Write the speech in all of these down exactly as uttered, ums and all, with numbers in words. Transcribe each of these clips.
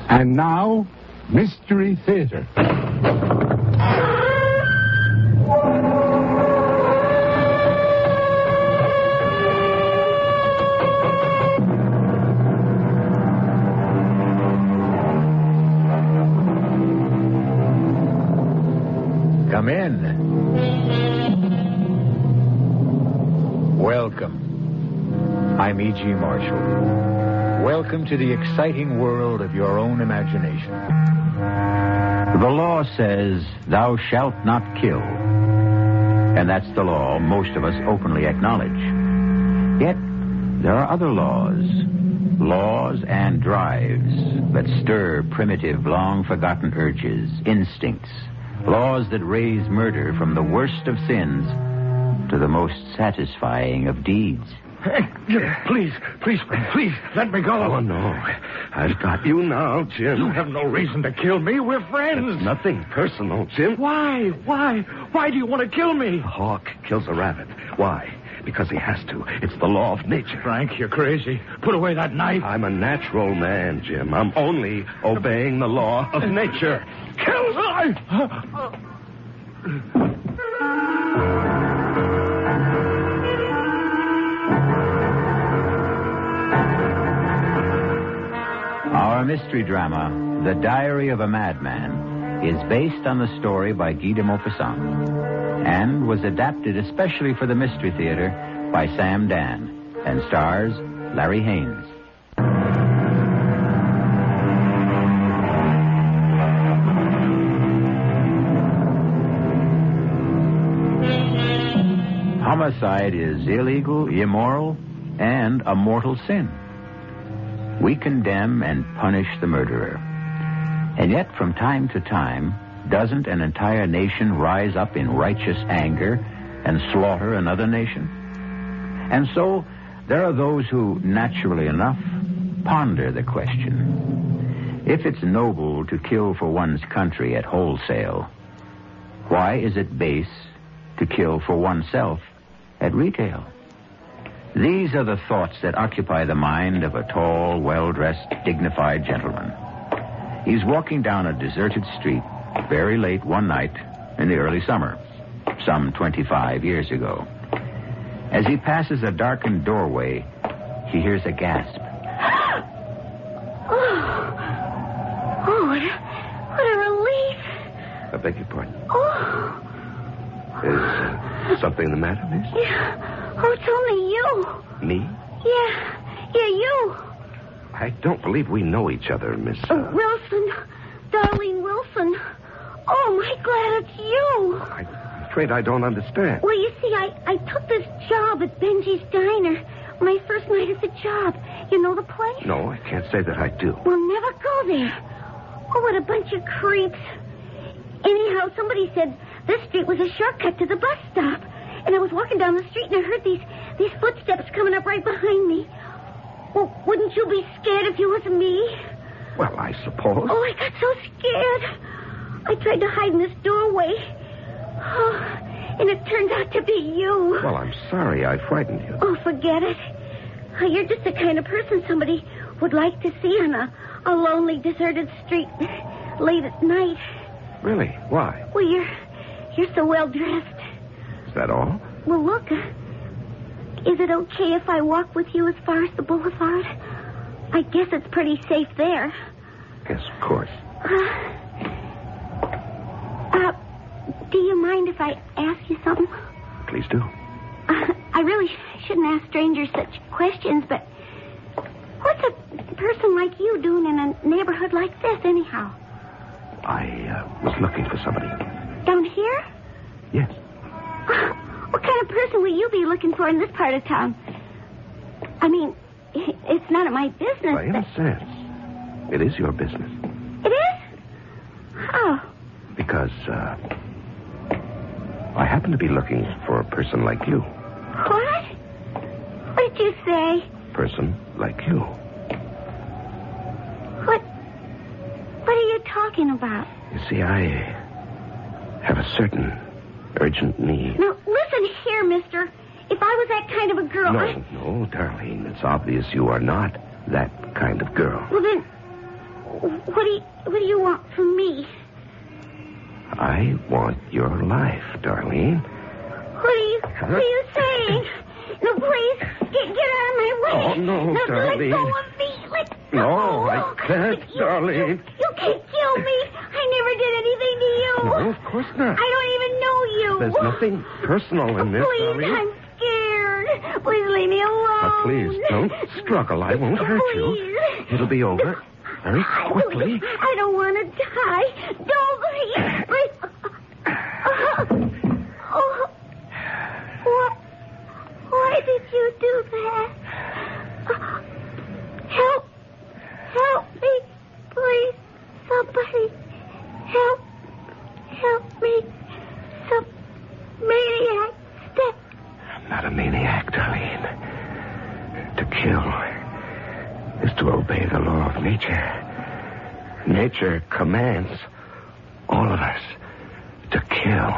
And now, Mystery Theater. Come in. Welcome. I'm E G. Marshall. Welcome to the exciting world of your own imagination. The law says, thou shalt not kill. And that's the law most of us openly acknowledge. Yet, there are other laws. Laws and drives that stir primitive, long-forgotten urges, instincts. Laws that raise murder from the worst of sins to the most satisfying of deeds. Hey, please, please, please, let me go. Oh, no. I've got you now, Jim. You have no reason to kill me. We're friends. It's nothing personal, Jim. Why? Why? Why do you want to kill me? A hawk kills a rabbit. Why? Because he has to. It's the law of nature. Frank, you're crazy. Put away that knife. I'm a natural man, Jim. I'm only obeying the law of nature. Kill me! Our mystery drama, The Diary of a Madman, is based on the story by Guy de Maupassant and was adapted especially for the Mystery Theater by Sam Dan and stars Larry Haynes. Homicide is illegal, immoral, and a mortal sin. We condemn and punish the murderer. And yet, from time to time, doesn't an entire nation rise up in righteous anger and slaughter another nation? And so, there are those who, naturally enough, ponder the question. If it's noble to kill for one's country at wholesale, why is it base to kill for oneself at retail? These are the thoughts that occupy the mind of a tall, well-dressed, dignified gentleman. He's walking down a deserted street very late one night in the early summer, some twenty-five years ago. As he passes a darkened doorway, he hears a gasp. Oh, oh what, a, what a relief. I beg your pardon. Oh. Is uh, something the matter, miss? Yeah. Oh, it's only you. Me? Yeah. Yeah, you. I don't believe we know each other, Miss... Uh... Uh, Wilson. Darlene Wilson. Oh, my glad it's you. I'm afraid I don't understand. Well, you see, I, I took this job at Benji's Diner. My first night at the job. You know the place? No, I can't say that I do. We'll never go there. Oh, what a bunch of creeps. Anyhow, somebody said this street was a shortcut to the bus stop. And I was walking down the street and I heard these these footsteps coming up right behind me. Well, wouldn't you be scared if you was me? Well, I suppose. Oh, I got so scared. I tried to hide in this doorway. Oh, and it turned out to be you. Well, I'm sorry I frightened you. Oh, forget it. Oh, you're just the kind of person somebody would like to see on a, a lonely, deserted street late at night. Really? Why? Well, you're, you're so well-dressed. Is that all? Well, look. Uh, is it okay if I walk with you as far as the boulevard? I guess it's pretty safe there. Yes, of course. Uh, uh, do you mind if I ask you something? Please do. Uh, I really sh- shouldn't ask strangers such questions, but what's a person like you doing in a neighborhood like this, anyhow? I uh, was looking for somebody. Down here? Yes. What kind of person will you be looking for in this part of town? I mean, it's none of my business. Well, in but... a sense, it is your business. It is? How? Because, uh, I happen to be looking for a person like you. What? What did you say? Person like you. What? What are you talking about? You see, I have a certain urgent need. Now, listen here, mister. If I was that kind of a girl... No, I... no, Darlene. It's obvious you are not that kind of girl. Well, then, What do you, what do you want from me? I want your life, Darlene. What are you, what are you saying? No, please, get, get out of my way. Oh, no, no Darlene. Let go of me. Let go. No, I can't, you, Darlene. You, you can't kill me. I never did anything to you. No, of course not. I don't even know you. There's nothing personal in this, Please, Darlene. I'm scared. Please leave me alone. Now, please, don't struggle. I won't hurt you. Please. It'll be over very quickly. I don't want to die. Don't please. Please. Oh. What? Why did you do that? Help. Help me. Please. Somebody. Help. Help me. Some maniac. Step. I'm not a maniac, Darlene. To kill is to obey the law of nature. Nature commands all of us to kill.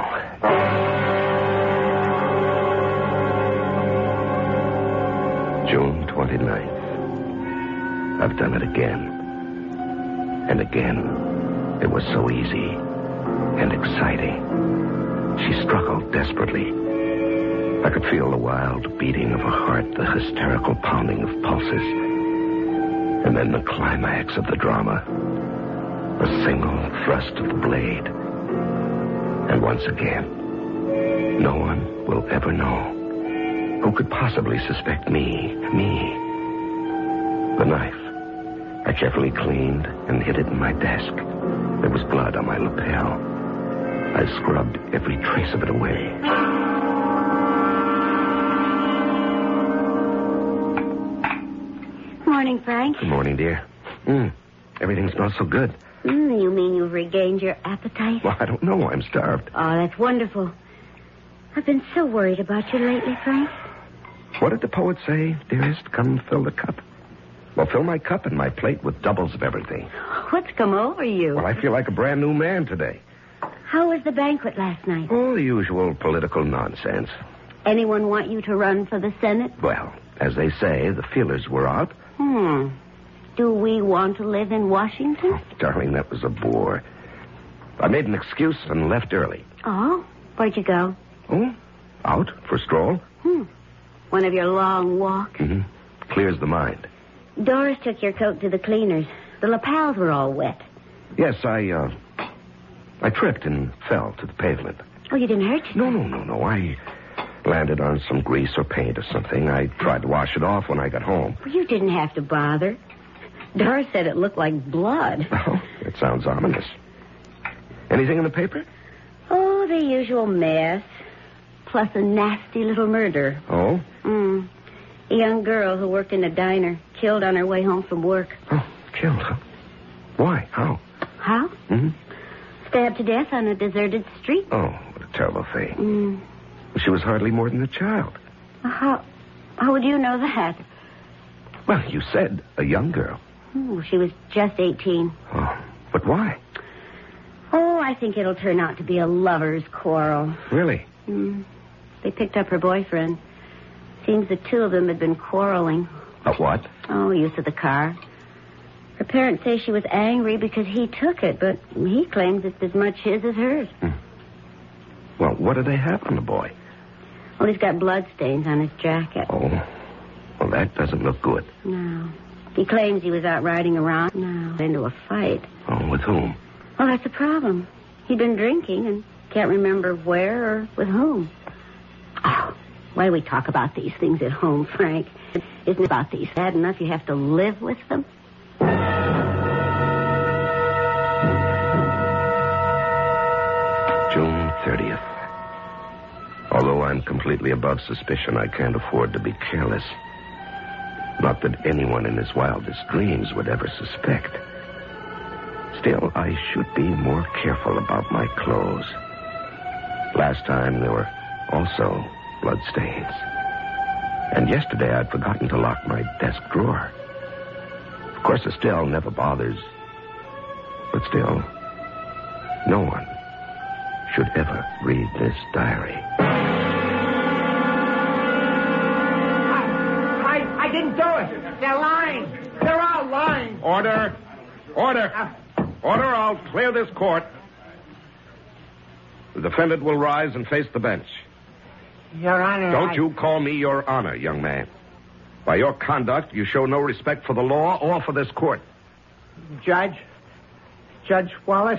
June twenty-ninth. I've done it again. And again. It was so easy and exciting. She struggled desperately. I could feel the wild beating of her heart, the hysterical pounding of pulses. And then the climax of the drama. A single thrust of the blade. And once again, no one will ever know. Who could possibly suspect me? Me. The knife. I carefully cleaned and hid it in my desk. There was blood on my lapel. I scrubbed every trace of it away. Morning, Frank. Good morning, dear. Mm, everything smells so good. Mm, you mean you've regained your appetite? Well, I don't know. I'm starved. Oh, that's wonderful. I've been so worried about you lately, Frank. What did the poet say, dearest? Come fill the cup. Well, fill my cup and my plate with doubles of everything. What's come over you? Well, I feel like a brand new man today. How was the banquet last night? Oh, the usual political nonsense. Anyone want you to run for the Senate? Well, as they say, the feelers were out. Hmm. Do we want to live in Washington? Oh, darling, that was a bore. I made an excuse and left early. Oh? Where'd you go? Oh, out for a stroll. Hmm. One of your long walks? Mm-hmm. Clears the mind. Doris took your coat to the cleaners. The lapels were all wet. Yes, I, uh... I tripped and fell to the pavement. Oh, you didn't hurt yourself? No, no, no, no. I landed on some grease or paint or something. I tried to wash it off when I got home. Well, you didn't have to bother. Doris said it looked like blood. Oh, it sounds ominous. Anything in the paper? Oh, the usual mess. Plus a nasty little murder. Oh? Mm. A young girl who worked in a diner, killed on her way home from work. Oh, killed, huh? Why? How? How? Mm-hmm. Stabbed to death on a deserted street. Oh, what a terrible fate. Mm. She was hardly more than a child. How, how would you know that? Well, you said a young girl. Oh, she was just eighteen. Oh, but why? Oh, I think it'll turn out to be a lover's quarrel. Really? Mm. They picked up her boyfriend. Seems the two of them had been quarreling. A what? Oh, use of the car. Her parents say she was angry because he took it, but he claims it's as much his as hers. Hmm. Well, what do they have on the boy? Well, he's got blood stains on his jacket. Oh, well, that doesn't look good. No. He claims he was out riding around. No. Into a fight. Oh, with whom? Well, that's the problem. He'd been drinking and can't remember where or with whom. Oh, why do we talk about these things at home, Frank? Isn't it about these bad enough you have to live with them? June thirtieth. Although I'm completely above suspicion, I can't afford to be careless. Not that anyone in his wildest dreams would ever suspect. Still, I should be more careful about my clothes. Last time there were also bloodstains. And yesterday I'd forgotten to lock my desk drawer. Of course, Estelle never bothers. But still, no one should ever read this diary. I, I didn't do it. They're lying. They're all lying. Order. Order. Order, I'll clear this court. The defendant will rise and face the bench. Your Honor. Don't I... you call me Your Honor, young man. By your conduct, you show no respect for the law or for this court. Judge, Judge Wallace,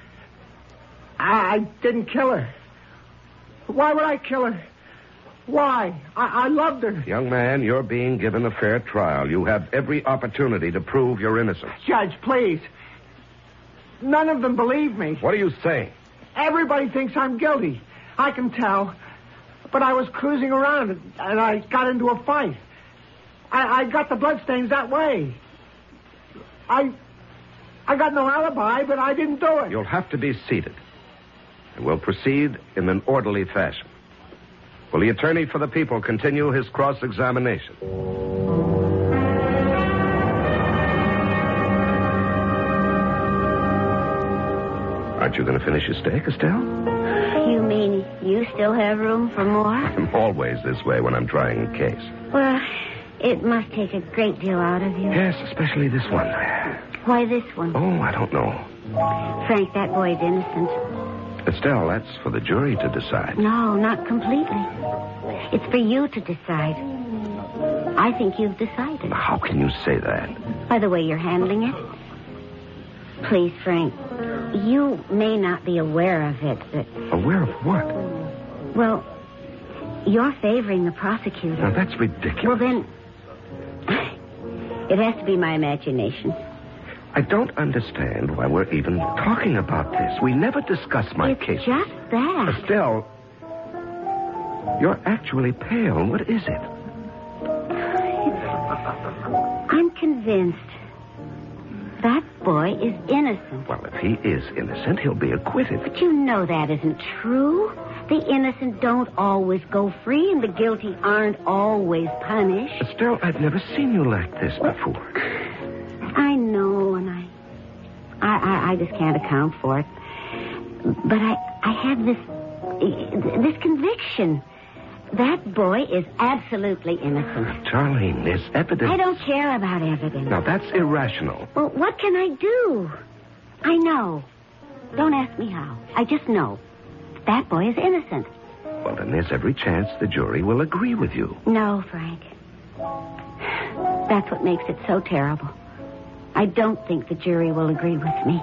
I, I didn't kill her. Why would I kill her? Why? I, I loved her. Young man, you're being given a fair trial. You have every opportunity to prove your innocence. Judge, please. None of them believe me. What are you saying? Everybody thinks I'm guilty. I can tell. But I was cruising around and, and I got into a fight. I, I got the bloodstains that way. I I got no alibi, but I didn't do it. You'll have to be seated. And we'll proceed in an orderly fashion. Will the attorney for the people continue his cross-examination? Aren't you going to finish your steak, Estelle? You mean you still have room for more? I'm always this way when I'm trying a case. Well, it must take a great deal out of you. Yes, especially this one. Why this one? Oh, I don't know. Frank, that boy's innocent. Estelle, that's for the jury to decide. No, not completely. It's for you to decide. I think you've decided. How can you say that? By the way you're handling it. Please, Frank, you may not be aware of it, but... Aware of what? Well, you're favoring the prosecutor. Now, that's ridiculous. Well, then, it has to be my imagination. I don't understand why we're even talking about this. We never discussed my it's case. It's just that. Estelle, you're actually pale. What is it? I'm convinced that boy is innocent. Well, if he is innocent, he'll be acquitted. But you know that isn't true. The innocent don't always go free, and the guilty aren't always punished. Estelle, I've never seen you like this before. I know, and I, I, I, I just can't account for it. But I, I have this, this conviction. That boy is absolutely innocent. Darlene, there's evidence. I don't care about evidence. Now, that's irrational. Well, what can I do? I know. Don't ask me how. I just know. That boy is innocent. Well, then there's every chance the jury will agree with you. No, Frank. That's what makes it so terrible. I don't think the jury will agree with me.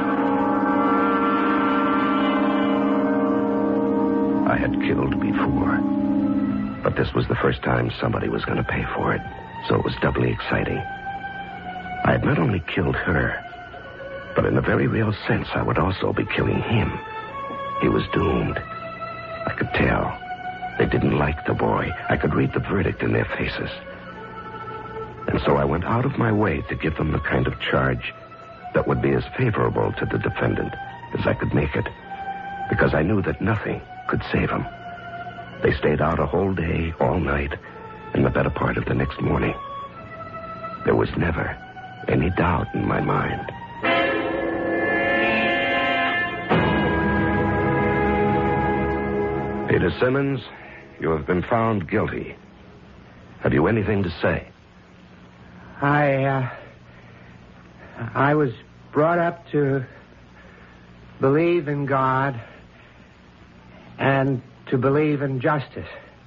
I had killed before. But this was the first time somebody was going to pay for it, so it was doubly exciting. I had not only killed her, but in a very real sense, I would also be killing him. He was doomed. I could tell. They didn't like the boy. I could read the verdict in their faces. And so I went out of my way to give them the kind of charge that would be as favorable to the defendant as I could make it, because I knew that nothing could save him. They stayed out a whole day, all night, and the better part of the next morning. There was never any doubt in my mind. Peter Simmons, you have been found guilty. Have you anything to say? I, uh... I was brought up to believe in God and to believe in justice.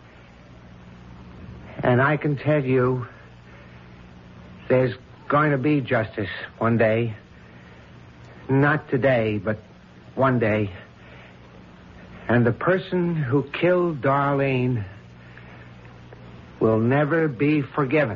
And I can tell you there's going to be justice one day. Not today, but one day. And the person who killed Darlene will never be forgiven.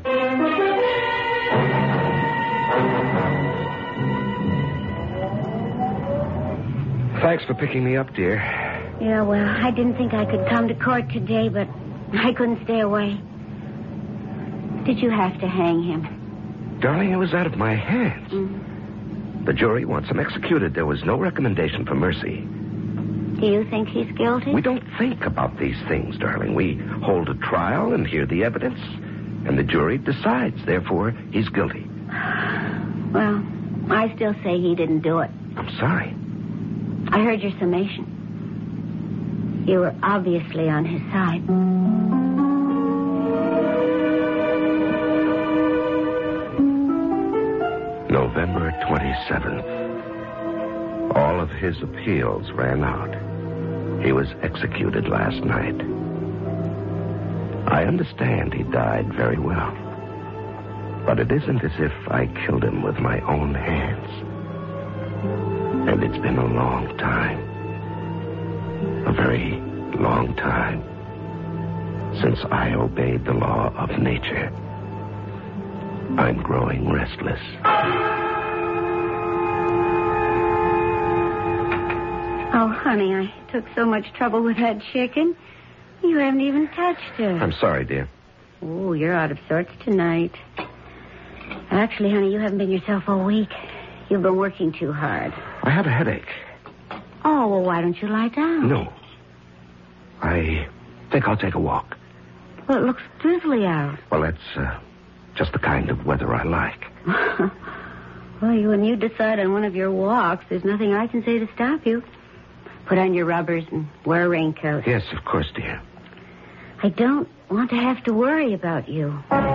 Thanks for picking me up, dear. Yeah, well, I didn't think I could come to court today, but I couldn't stay away. Did you have to hang him? Darling, it was out of my hands. Mm-hmm. The jury wants him executed. There was no recommendation for mercy. Do you think he's guilty? We don't think about these things, darling. We hold a trial and hear the evidence, and the jury decides. Therefore, he's guilty. Well, I still say he didn't do it. I'm sorry. I heard your summation. You were obviously on his side. November twenty-seventh. All of his appeals ran out. He was executed last night. I understand he died very well. But it isn't as if I killed him with my own hands. And it's been a long time. A very long time since I obeyed the law of nature. I'm growing restless. Oh, honey, I took so much trouble with that chicken. You haven't even touched her. I'm sorry, dear. Oh, you're out of sorts tonight. Actually, honey, you haven't been yourself all week. You've been working too hard. I have a headache. Oh, well, why don't you lie down? No. I think I'll take a walk. Well, it looks drizzly out. Well, that's uh, just the kind of weather I like. Well, you, when you decide on one of your walks, there's nothing I can say to stop you. Put on your rubbers and wear a raincoat. Yes, of course, dear. I don't want to have to worry about you.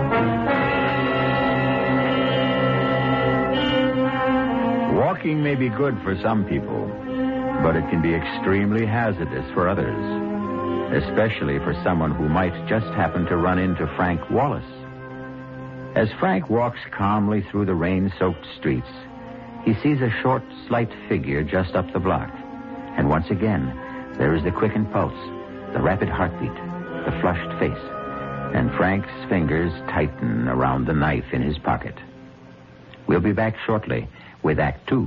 Walking may be good for some people, but it can be extremely hazardous for others, especially for someone who might just happen to run into Frank Wallace. As Frank walks calmly through the rain-soaked streets, he sees a short, slight figure just up the block. And once again, there is the quickened pulse, the rapid heartbeat, the flushed face, and Frank's fingers tighten around the knife in his pocket. We'll be back shortly with Act Two.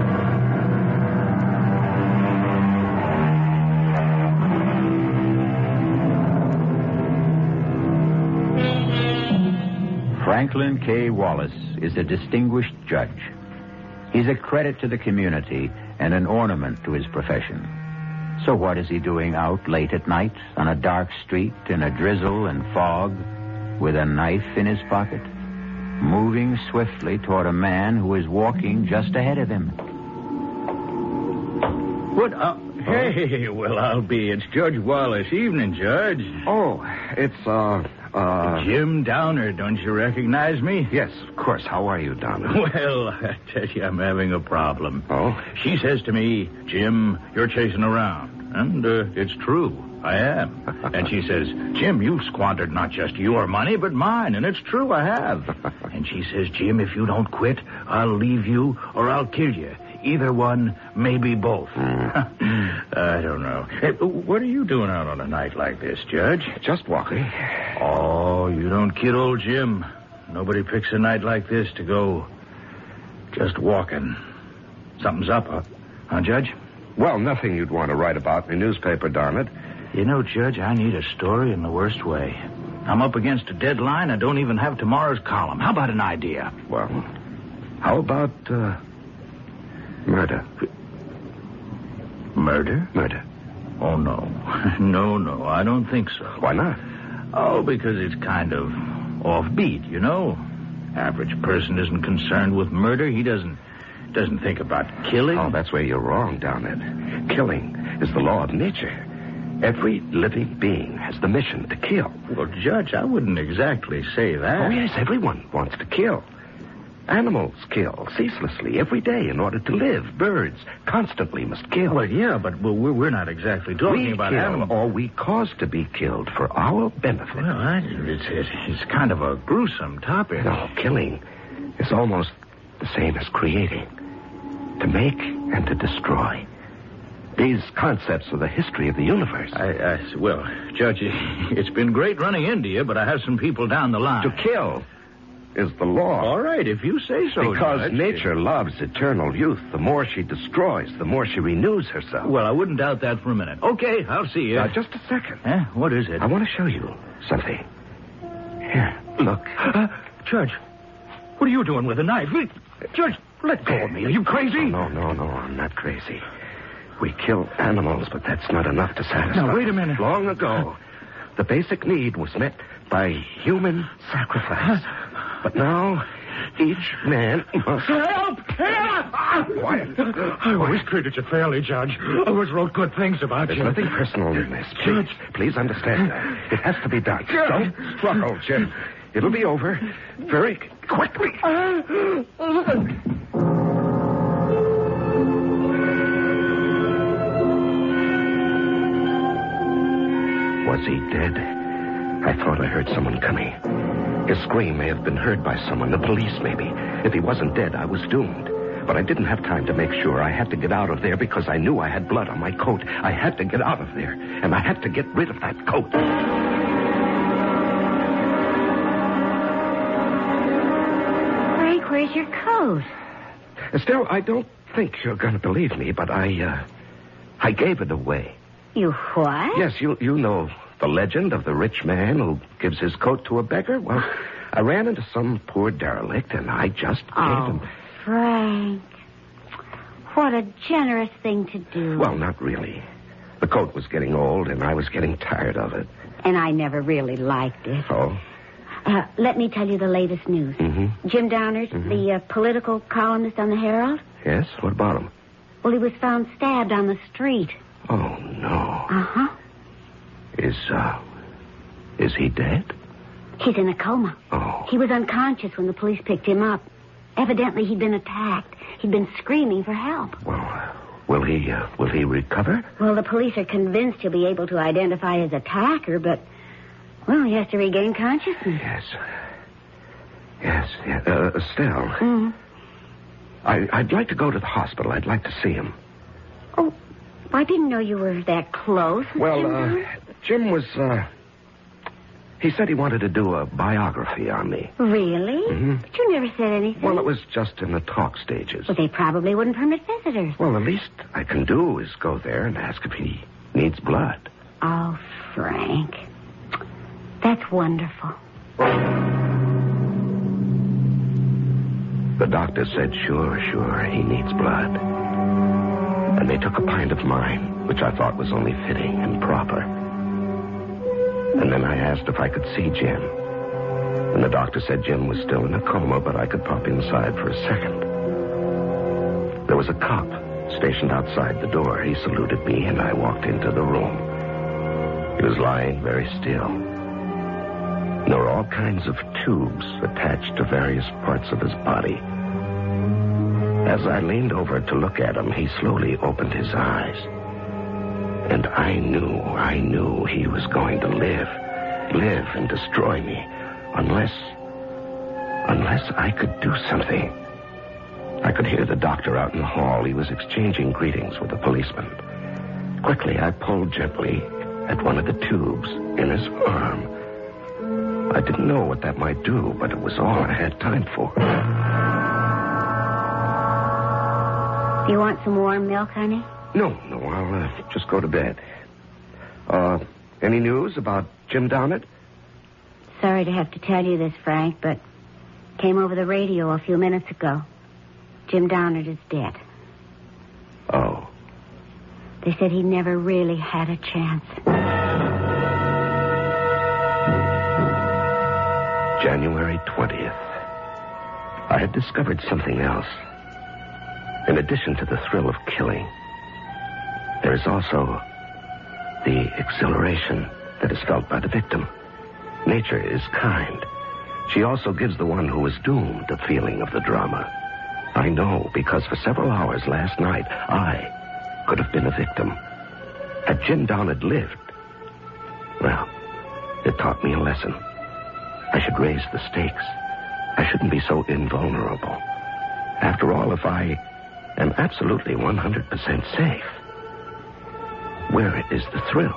Franklin K. Wallace is a distinguished judge. He's a credit to the community and an ornament to his profession. So what is he doing out late at night on a dark street in a drizzle and fog with a knife in his pocket? Moving swiftly toward a man who is walking just ahead of him. What? Uh, hey, well, I'll be. It's Judge Wallace. Evening, Judge. Oh, it's, uh, uh... Jim Downer, don't you recognize me? Yes, of course. How are you, Donna? Well, I tell you, I'm having a problem. Oh? She says to me, Jim, you're chasing around. And uh, it's true. I am. And she says, Jim, you've squandered not just your money, but mine. And it's true, I have. And she says, Jim, if you don't quit, I'll leave you or I'll kill you. Either one, maybe both. Mm. I don't know. Hey, what are you doing out on a night like this, Judge? Just walking. Oh, you don't kid old Jim. Nobody picks a night like this to go just walking. Something's up, huh, huh Judge? Well, nothing you'd want to write about in the newspaper, darn it. You know, Judge, I need a story in the worst way. I'm up against a deadline. I don't even have tomorrow's column. How about an idea? Well, how about, uh, murder? Murder? Murder. Oh, no. No, no, I don't think so. Why not? Oh, because it's kind of offbeat, you know. Average person isn't concerned with murder. He doesn't doesn't think about killing. Oh, that's where you're wrong, down it. Killing is the law of nature. Every living being has the mission to kill. Well, Judge, I wouldn't exactly say that. Oh, yes, everyone wants to kill. Animals kill ceaselessly every day in order to live. Birds constantly must kill. Well, yeah, but well, we're, we're not exactly talking we about kill, animals. or we cause to be killed for our benefit. Well, I, it's, it's, it's kind of a gruesome topic. No, killing is almost the same as creating. To make and to destroy. These concepts are the history of the universe. I, I, well, Judge, it's been great running into you, but I have some people down the line. To kill is the law. All right, if you say so, Because Judge. nature loves eternal youth. The more she destroys, the more she renews herself. Well, I wouldn't doubt that for a minute. Okay, I'll see you. Now, just a second. Huh? What is it? I want to show you something. Here, look. Uh, Judge, what are you doing with a knife? Judge, let go of me. Are you crazy? No, no, no, I'm not crazy. We kill animals, but that's not enough to satisfy. Now, wait a minute. Long ago, the basic need was met by human sacrifice. But now, each man must... Help! Help! Quiet. I always treated you fairly, Judge. I always wrote good things about There's you. nothing personal in this. Please, please understand that. It has to be done. Judge. Don't struggle, Jim. It'll be over very quickly. he dead? I thought I heard someone coming. His scream may have been heard by someone, the police maybe. If he wasn't dead, I was doomed. But I didn't have time to make sure. I had to get out of there because I knew I had blood on my coat. I had to get out of there, and I had to get rid of that coat. Frank, where's your coat? Estelle, I don't think you're going to believe me, but I, uh, I gave it away. You what? Yes, you, you know the legend of the rich man who gives his coat to a beggar. Well, I ran into some poor derelict, and I just gave oh, him... Frank. What a generous thing to do. Well, not really. The coat was getting old, and I was getting tired of it. And I never really liked it. Oh? Uh, let me tell you the latest news. Mm-hmm. Jim Downard, Mm-hmm. the uh, political columnist on the Herald. Yes? What about him? Well, he was found stabbed on the street. Oh, no. Uh-huh. Is, uh... Is he dead? He's in a coma. Oh. He was unconscious when the police picked him up. Evidently, he'd been attacked. He'd been screaming for help. Well, uh, will he, uh, will he recover? Well, the police are convinced he'll be able to identify his attacker, but, well, he has to regain consciousness. Yes. Yes, yeah. Uh, Estelle. Mm-hmm. I, I'd like to go to the hospital. I'd like to see him. Oh, I didn't know you were that close. Well, Jim uh, Downard. Jim was, uh... He said he wanted to do a biography on me. Really? Mm-hmm. But you never said anything. Well, it was just in the talk stages. Well, they probably wouldn't permit visitors. Well, the least I can do is go there and ask if he needs blood. Oh, Frank. That's wonderful. The doctor said, sure, sure, he needs blood. And they took a pint of mine, which I thought was only fitting and proper. And then I asked if I could see Jim. And the doctor said Jim was still in a coma, but I could pop inside for a second. There was a cop stationed outside the door. He saluted me, and I walked into the room. He was lying very still. There were all kinds of tubes attached to various parts of his body. As I leaned over to look at him, he slowly opened his eyes. And I knew, I knew he was going to live, live and destroy me, unless, unless I could do something. I could hear the doctor out in the hall. He was exchanging greetings with a policeman. Quickly, I pulled gently at one of the tubes in his arm. I didn't know what that might do, but it was all I had time for. You want some warm milk, honey? No, no, I'll uh, just go to bed. Uh, any news about Jim Downard? Sorry to have to tell you this, Frank, but came over the radio a few minutes ago. Jim Downard is dead. Oh. They said he never really had a chance. January twentieth. I had discovered something else. In addition to the thrill of killing, there is also the exhilaration that is felt by the victim. Nature is kind. She also gives the one who is doomed a feeling of the drama. I know because for several hours last night, I could have been a victim. Had Jim Downard lived, well, it taught me a lesson. I should raise the stakes. I shouldn't be so invulnerable. After all, if I am absolutely one hundred percent safe, where is the thrill?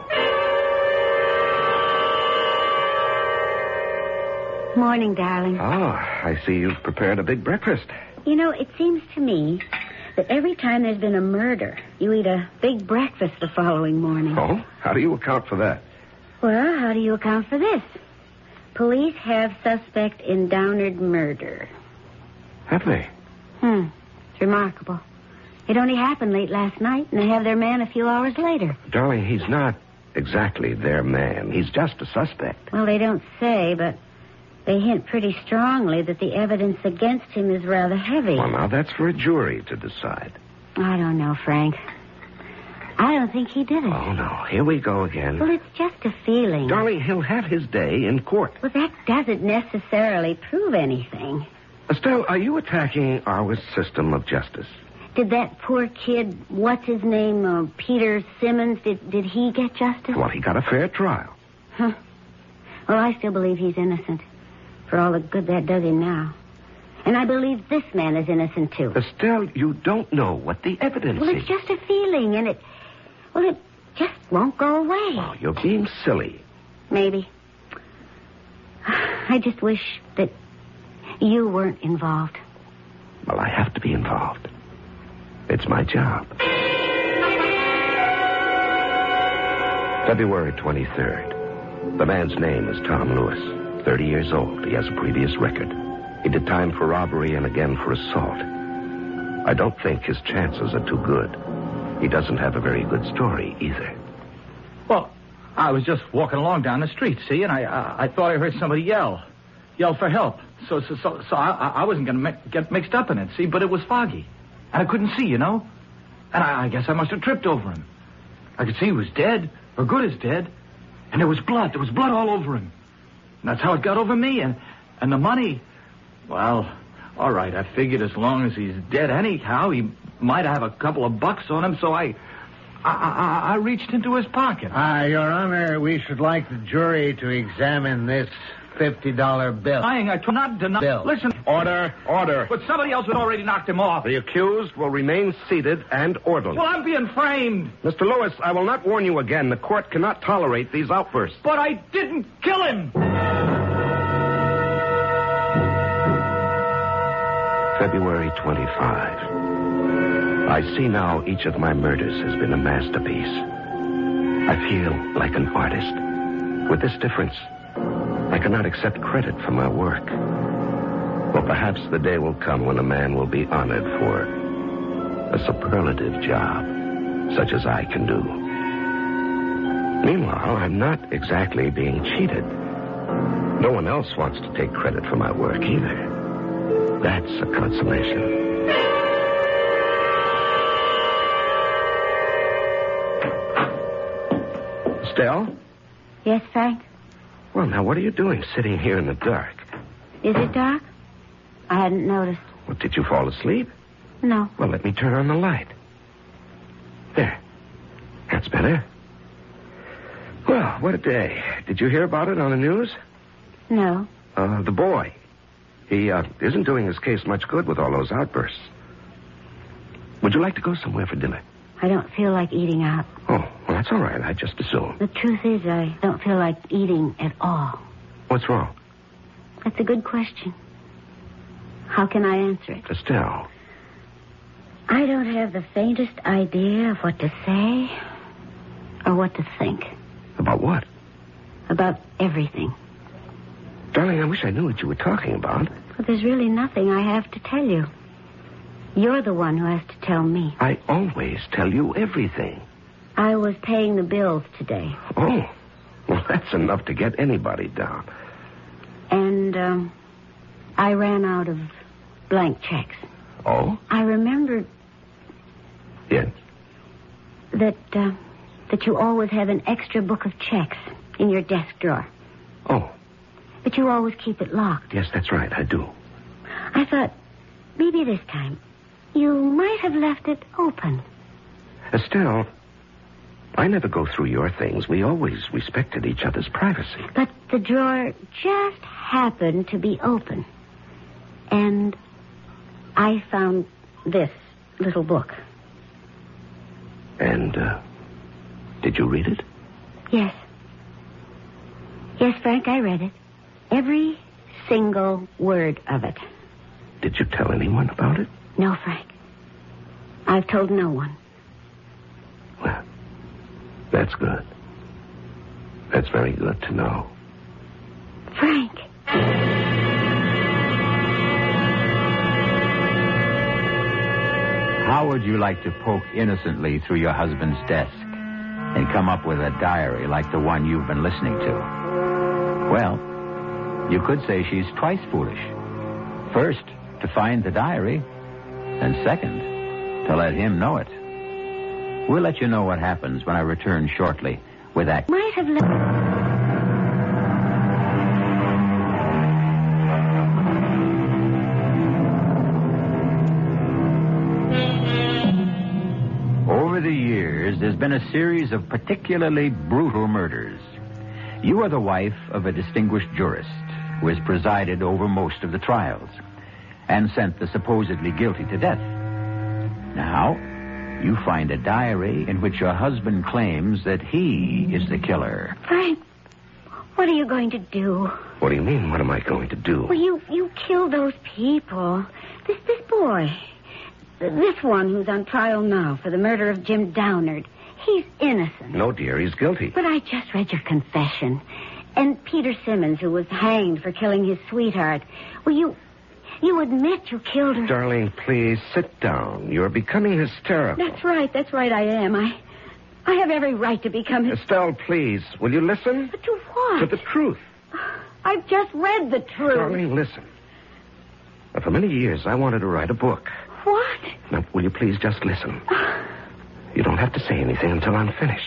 Morning, darling. Ah, I see you've prepared a big breakfast. You know, it seems to me that every time there's been a murder, you eat a big breakfast the following morning. Oh? How do you account for that? Well, how do you account for this? Police have suspect in Downard murder. Have they? Hmm. It's remarkable. It only happened late last night, and they have their man a few hours later. Darling, he's not exactly their man. He's just a suspect. Well, they don't say, but they hint pretty strongly that the evidence against him is rather heavy. Well, now, that's for a jury to decide. I don't know, Frank. I don't think he did it. Oh, no. Here we go again. Well, it's just a feeling. Darling, he'll have his day in court. Well, that doesn't necessarily prove anything. Estelle, are you attacking our system of justice? Did that poor kid, what's his name, uh, Peter Simmons, did, did he get justice? Well, he got a fair trial. Huh. Well, I still believe he's innocent, for all the good that does him now. And I believe this man is innocent, too. Estelle, you don't know what the evidence Well, is. it's just a feeling, and it... Well, it just won't go away. Oh, you're being silly. Maybe. I just wish that you weren't involved. Well, I have to be involved. It's my job. February twenty-third. The man's name is Tom Lewis. thirty years old. He has a previous record. He did time for robbery and again for assault. I don't think his chances are too good. He doesn't have a very good story either. Well, I was just walking along down the street, see, and I I, I thought I heard somebody yell. Yell for help. So so so, so I, I wasn't going to mi- get mixed up in it, see, but it was foggy. And I couldn't see, you know. And I, I guess I must have tripped over him. I could see he was dead, or good as dead. And there was blood. There was blood all over him. And that's how it got over me. And, and the money, well, all right, I figured as long as he's dead anyhow, he might have a couple of bucks on him, so I... I, I, I reached into his pocket. Ah, Your Honor, we should like the jury to examine this fifty dollar bill. Lying, I try not to deny. Bill. Listen. Order, order. But somebody else had already knocked him off. The accused will remain seated and orderly. Well, I'm being framed. Mister Lewis, I will not warn you again. The court cannot tolerate these outbursts. But I didn't kill him. February twenty-fifth. I see now each of my murders has been a masterpiece. I feel like an artist. With this difference, I cannot accept credit for my work. Well, perhaps the day will come when a man will be honored for a superlative job, such as I can do. Meanwhile, I'm not exactly being cheated. No one else wants to take credit for my work either. That's a consolation. Estelle? Yes, Frank? Well, now, what are you doing sitting here in the dark? Is it dark? I hadn't noticed. Well, did you fall asleep? No. Well, let me turn on the light. There. That's better. Well, what a day. Did you hear about it on the news? No. Uh, the boy. He uh, isn't doing his case much good with all those outbursts. Would you like to go somewhere for dinner? I don't feel like eating out. Oh, well, that's all right. I just assumed. The truth is, I don't feel like eating at all. What's wrong? That's a good question. How can I answer it? Estelle. I don't have the faintest idea of what to say or what to think. About what? About everything. Darling, I wish I knew what you were talking about. But there's really nothing I have to tell you. You're the one who has to tell me. I always tell you everything. I was paying the bills today. Oh, well, that's enough to get anybody down. And, um, I ran out of blank checks. Oh? I remembered Yes. that, uh, that you always have an extra book of checks in your desk drawer. Oh, But you always keep it locked. yes, that's right. I do. I thought, maybe this time, you might have left it open. Estelle, I never go through your things. We always respected each other's privacy. But the drawer just happened to be open. And I found this little book. And, uh, did you read it? Yes. Yes, Frank, I read it. Every single word of it. Did you tell anyone about it? No, Frank. I've told no one. Well, that's good. That's very good to know. Frank. How would you like to poke innocently through your husband's desk and come up with a diary like the one you've been listening to? Well, you could say she's twice foolish. First, to find the diary, and second, to let him know it. We'll let you know what happens when I return shortly with that. Might have left... Over the years, there's been a series of particularly brutal murders. You are the wife of a distinguished jurist who has presided over most of the trials and sent the supposedly guilty to death. Now, you find a diary in which your husband claims that he is the killer. Frank, what are you going to do? What do you mean, what am I going to do? Well, you, you killed those people. This, this boy, this one who's on trial now for the murder of Jim Downard, he's innocent. No, dear, he's guilty. But I just read your confession. And Peter Simmons, who was hanged for killing his sweetheart. Well, you... You admit you killed her. Darling, please sit down. You're becoming hysterical. That's right. That's right, I am. I I have every right to become... Hys- Estelle, please, will you listen? But to what? To the truth. I've just read the truth. Darling, listen. Now, for many years, I wanted to write a book. What? Now, will you please just listen? You don't have to say anything until I'm finished.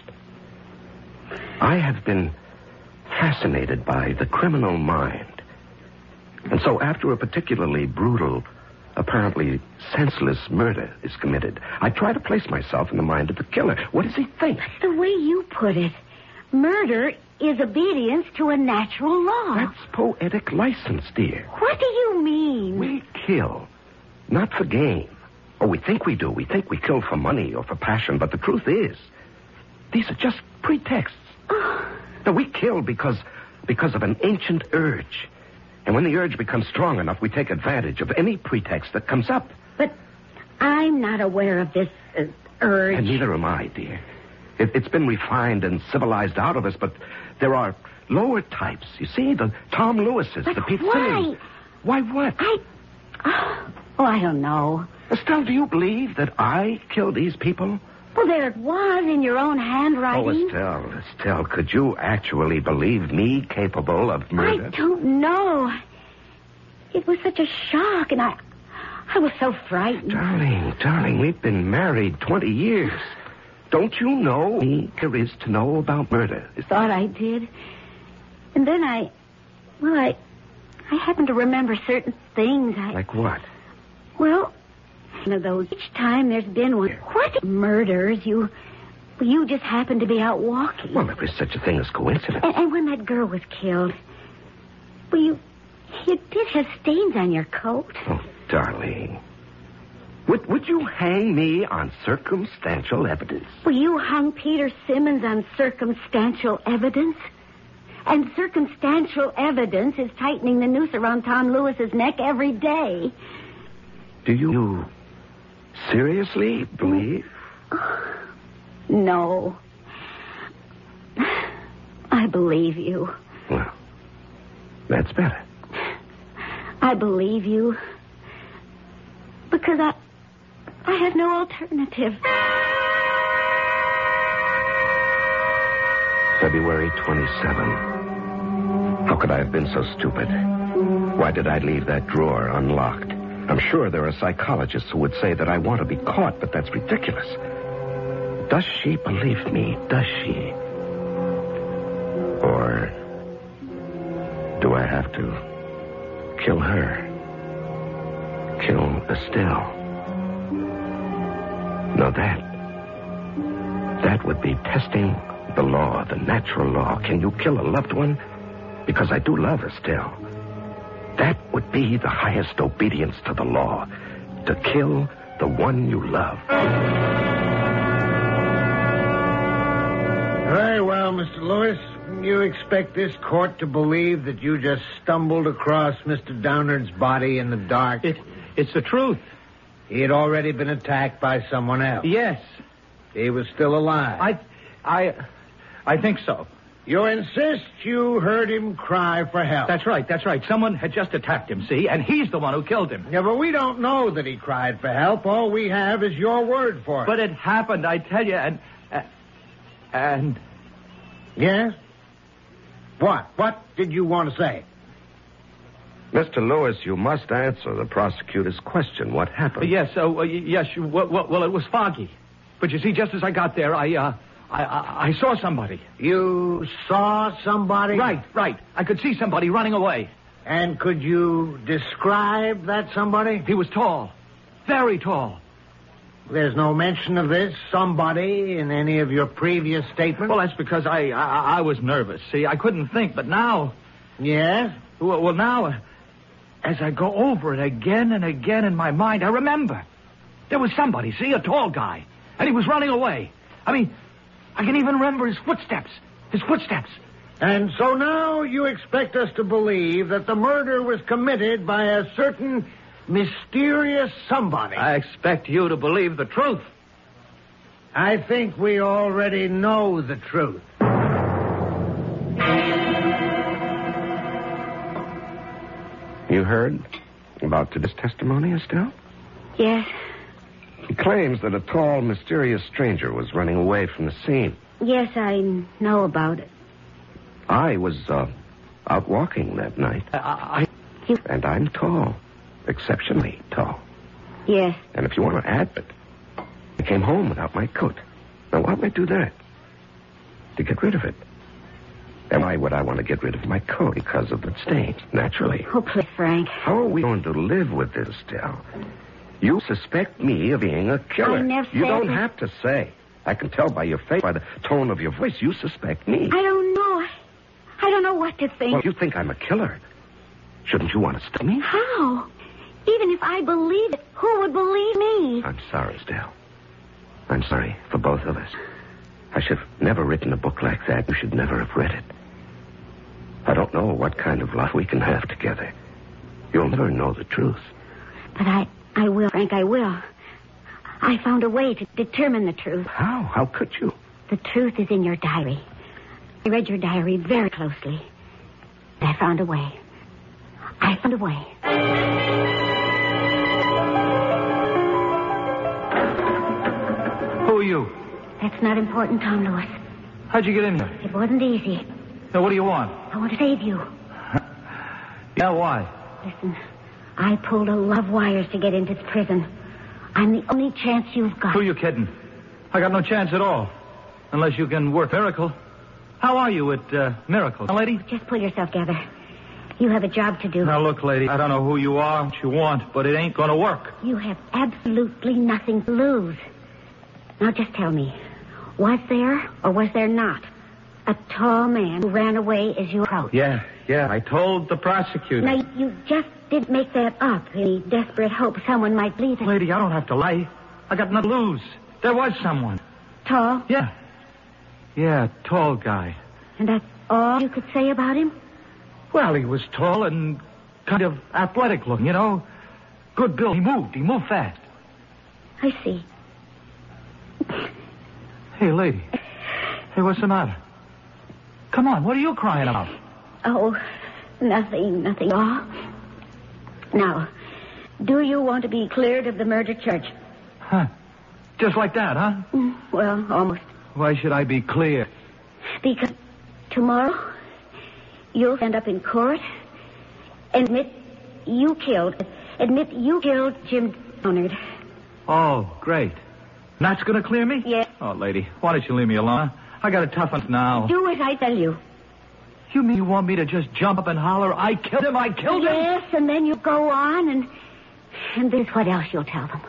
I have been fascinated by the criminal mind. And so after a particularly brutal, apparently senseless murder is committed, I try to place myself in the mind of the killer. What does he think? The way you put it, murder is obedience to a natural law. That's poetic license, dear. What do you mean? We kill, not for gain. Oh, we think we do. We think we kill for money or for passion, but the truth is, these are just pretexts. Oh. Now, we kill because, because of an ancient urge. And when the urge becomes strong enough, we take advantage of any pretext that comes up. But I'm not aware of this uh, urge. And neither am I, dear. It, it's been refined and civilized out of us, but there are lower types. You see, the Tom Lewises, but the Pete why? Simmons. Why what? I... Oh, I don't know. Estelle, do you believe that I killed these people? Well, there it was in your own handwriting. Oh, Estelle, Estelle, could you actually believe me capable of murder? I don't know. It was such a shock, and I... I was so frightened. Darling, darling, we've been married twenty years. Don't you know me there is to know about murder? I thought I did. And then I... Well, I... I happened to remember certain things. I... Like what? Well... One of those. Each time there's been one. What murders? You, you just happened to be out walking. Well, if there's such a thing as coincidence. And, and when that girl was killed, well, you, you did have stains on your coat. Oh, darling, would would you hang me on circumstantial evidence? Well, you hung Peter Simmons on circumstantial evidence, and circumstantial evidence is tightening the noose around Tom Lewis's neck every day. Do you seriously believe? No. I believe you. Well, that's better. I believe you. Because I... I have no alternative. February twenty-seventh. How could I have been so stupid? Why did I leave that drawer unlocked? I'm sure there are psychologists who would say that I want to be caught, but that's ridiculous. Does she believe me? Does she? Or do I have to kill her? Kill Estelle? No, that... That would be testing the law, the natural law. Can you kill a loved one? Because I do love Estelle. That would be the highest obedience to the law. To kill the one you love. Very well, Mister Lewis. You expect this court to believe that you just stumbled across Mister Downard's body in the dark? It, it's the truth. He had already been attacked by someone else. Yes. He was still alive. I, I, I think so. You insist you heard him cry for help. That's right, that's right. Someone had just attacked him, see? And he's the one who killed him. Yeah, but we don't know that he cried for help. All we have is your word for it. But it happened, I tell you, and... Uh, and... Yes? What? What did you want to say? Mister Lewis, you must answer the prosecutor's question. What happened? Yes, uh, yes, you, well, well, it was foggy. But you see, just as I got there, I, uh... I, I, I saw somebody. You saw somebody? Right, right. I could see somebody running away. And could you describe that somebody? He was tall. Very tall. There's no mention of this somebody in any of your previous statements? Well, that's because I, I I was nervous. See, I couldn't think, but now... Yes? Well, well, now, uh, as I go over it again and again in my mind, I remember. There was somebody, see, a tall guy, and he was running away. I mean, I can even remember his footsteps. His footsteps. And so now you expect us to believe that the murder was committed by a certain mysterious somebody. I expect you to believe the truth. I think we already know the truth. You heard about today's testimony, Estelle? Yes. He claims that a tall, mysterious stranger was running away from the scene. Yes, I know about it. I was uh, out walking that night. I, I... You... And I'm tall. Exceptionally tall. Yes. And if you want to add it, I came home without my coat. Now, why would I do that? To get rid of it. And why would I want to get rid of my coat? Because of the stains, naturally. Oh, please, Frank. How are we going to live with this, Estelle? You suspect me of being a killer. I never You said don't that. have to say. I can tell by your face, by the tone of your voice, you suspect me. I don't know. I don't know what to think. Well, if you think I'm a killer, shouldn't you want to stop me? How? Even if I believe it, who would believe me? I'm sorry, Estelle. I'm sorry for both of us. I should have never written a book like that. You should never have read it. I don't know what kind of life we can have together. You'll never know the truth. But I, I will, Frank, I will. I found a way to determine the truth. How? How could you? The truth is in your diary. I read your diary very closely. I found a way. I found a way. Who are you? That's not important, Tom Lewis. How'd you get in there? It wasn't easy. Now, what do you want? I want to save you. Yeah, why? Listen, I pulled a lot of wires to get into the prison. I'm the only chance you've got. Who are you kidding? I got no chance at all. Unless you can work Miracle. How are you at uh, Miracle, lady? Just pull yourself together. You have a job to do. Now, look, lady, I don't know who you are, what you want, but it ain't going to work. You have absolutely nothing to lose. Now, just tell me, was there or was there not a tall man who ran away as you approached? Yeah, yeah, I told the prosecutor. Now, you just didn't make that up in the desperate hope someone might believe it. Lady, I don't have to lie. I got nothing to lose. There was someone. Tall? Yeah. Yeah, tall guy. And that's all you could say about him? Well, he was tall and kind of athletic looking, you know. Good build. He moved. He moved fast. I see. Hey, lady. Hey, what's the matter? Come on, what are you crying about? Oh, nothing, nothing at all. Now, do you want to be cleared of the murder charge? Huh. Just like that, huh? Mm, well, almost. Why should I be clear? Because tomorrow, you'll stand up in court and admit you killed, admit you killed Jim Donard. Oh, great. That's going to clear me? Yes. Oh, lady, why don't you leave me alone? I got a tough one now. Do as I tell you. You mean you want me to just jump up and holler, I killed him, I killed him? Yes, and then you go on and... And this is what else you'll tell them.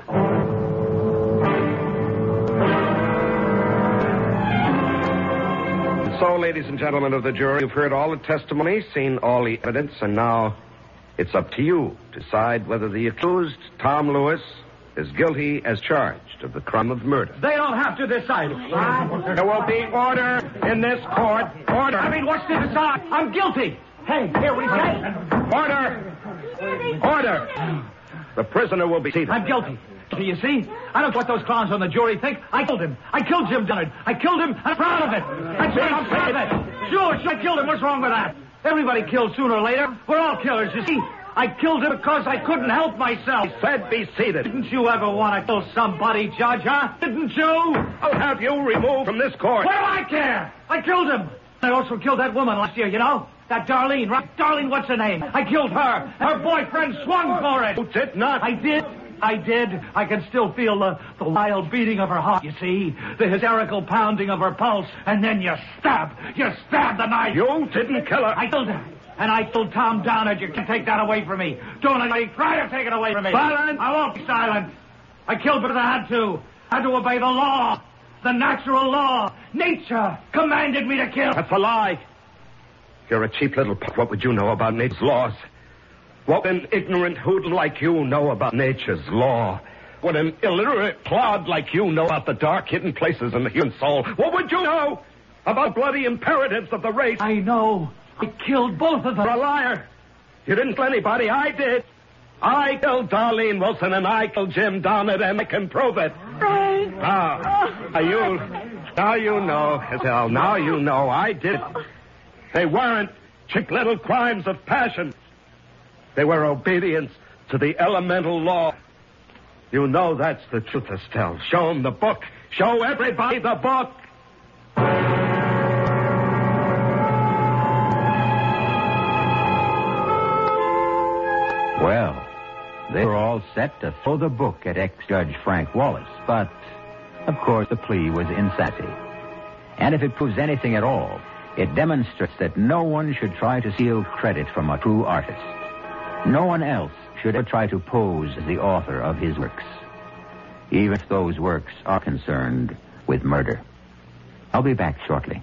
So, ladies and gentlemen of the jury, you've heard all the testimony, seen all the evidence, and now it's up to you to decide whether the accused, Tom Lewis, is guilty as charged of the crime of murder. They don't have to decide. There will be order in this court. Order. I mean, what's to decide? I'm guilty. Hey, here, what do you say? Order. Order. The prisoner will be seated. I'm guilty. Do you see? I don't care what those clowns on the jury think. I killed him. I killed Jim Donard. I killed him. I'm proud of it. That's it. I'm proud of it. Sure, sure, I killed him. What's wrong with that? Everybody kills sooner or later. We're all killers, you see. I killed him because I couldn't help myself. I said be seated. Didn't you ever want to kill somebody, Judge, huh? Didn't you? I'll have you removed from this court. What do I care? I killed him. I also killed that woman last year, you know? That Darlene, right? Darlene, what's her name? I killed her. Her boyfriend swung for it. You did not. I did. I did. I can still feel the, the wild beating of her heart, you see? The hysterical pounding of her pulse. And then you stab. You stab the knife. You didn't kill her. I killed her. And I killed Tom Downard. You can take that away from me. Don't anybody try to take it away from me. Silence. I won't be silent. I killed because I had to. I had to obey the law. The natural law. Nature commanded me to kill. That's a lie. You're a cheap little p***. What would you know about nature's laws? What would an ignorant hoodlum like you know about nature's law? What an illiterate clod like you know about the dark hidden places in the human soul? What would you know about bloody imperatives of the race? I know. I killed both of them. You're a liar. You didn't kill anybody. I did. I killed Darlene Wilson and I killed Jim Donnet, and I can prove it. Frank. Ah, now you, now you know, Estelle. Now you know I did. They weren't chick little crimes of passion. They were obedience to the elemental law. You know that's the truth, Estelle. Show them the book. Show everybody the book. Well, they were all set to throw the book at ex-Judge Frank Wallace, but, of course, the plea was insanity. And if it proves anything at all, it demonstrates that no one should try to steal credit from a true artist. No one else should ever try to pose as the author of his works, even if those works are concerned with murder. I'll be back shortly.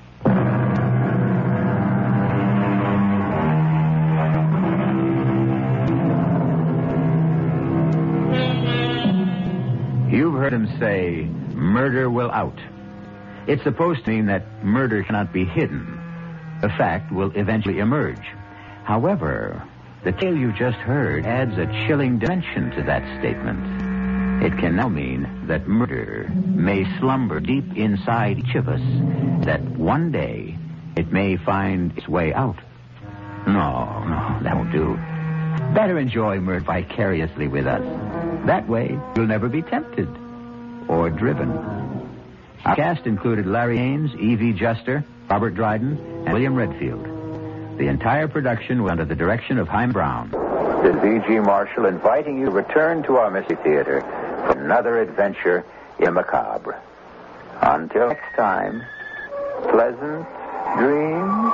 You've heard him say, murder will out. It's supposed to mean that murder cannot be hidden. The fact will eventually emerge. However, the tale you just heard adds a chilling dimension to that statement. It can now mean that murder may slumber deep inside each of us, that one day it may find its way out. No, no, that won't do. Better enjoy murder vicariously with us. That way, you'll never be tempted or driven. Our cast included Larry Haynes, Evie Juster, Robert Dryden, and William Redfield. The entire production was under the direction of Haim Brown. This is E G. Marshall inviting you to return to our Mystery Theater for another adventure in the macabre. Until next time, pleasant dreams.